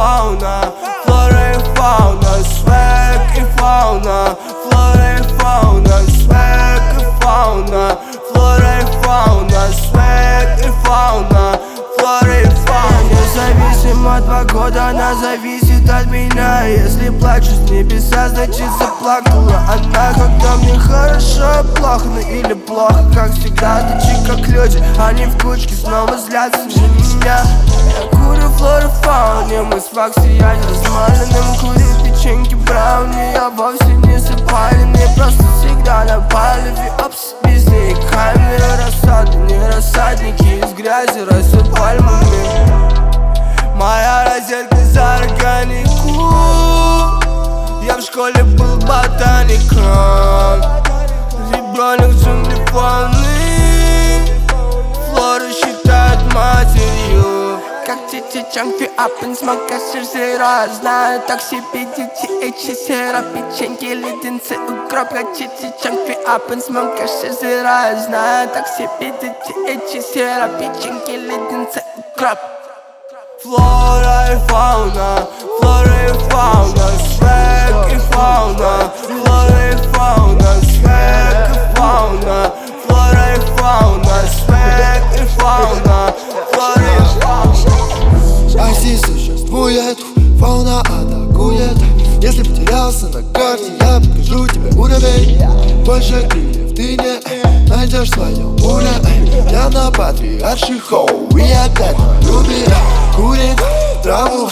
фауна, флора и фауна, свэг и фауна, флора и фауна, свэг и фауна, флора и фауна, свэг и фауна, флора и фауна. Независимо от погоды, она зависит от меня. Если плачу с небеса, значит заплакала она. Когда мне хорошо, плохо, ну или плохо, как всегда, тычи как люди. Они в кучке снова злятся на меня. Я курю флору фауне, мы с Факси, я не размаленным. Курю печеньки брауни, я вовсе не запаленный. Просто всегда на палеве, опс, везде камеры. Рассады, не рассадники, из грязи растут пальмами. Моя розетка за органику. Я в школе был ботаником. Ребенок джунгли полны. Флору считают матерью. Как тити чанки апен смока сырзира. Знаю так себе дети эчи сыра. Печеньки, леденцы, укроп. Как тити чанки апен смока сырзира. Знаю так себе дети эчи сыра. Печеньки, леденцы, укроп. Флора и фауна, флора и фауна, свэг и фауна, флора и фауна, свэг и фауна, флора и фауна, свэг и фауна, флора и фауна. Айси существует, фауна атакует. Если потерялся на карте, я покажу тебе уровень. Больше крыльев ты не найдешь в своем поле. Я на патриарших хоу, и опять на любе. Курим траву,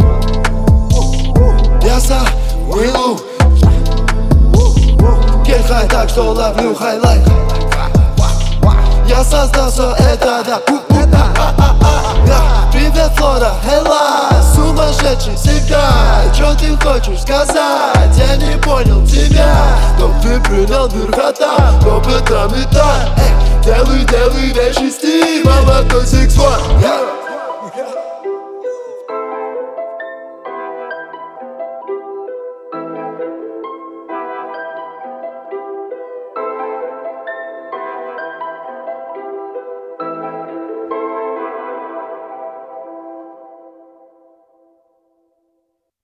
я за мылу. Get high, так что ловлю хайлайт. Я создал все это, да. Привет, Флора, хелла. Сумасшедший всегда. Чё ты хочешь сказать? Я не понял тебя. Но ты принял верхота. Опытом и так. Делай вещи стиль. Молодой 6'1".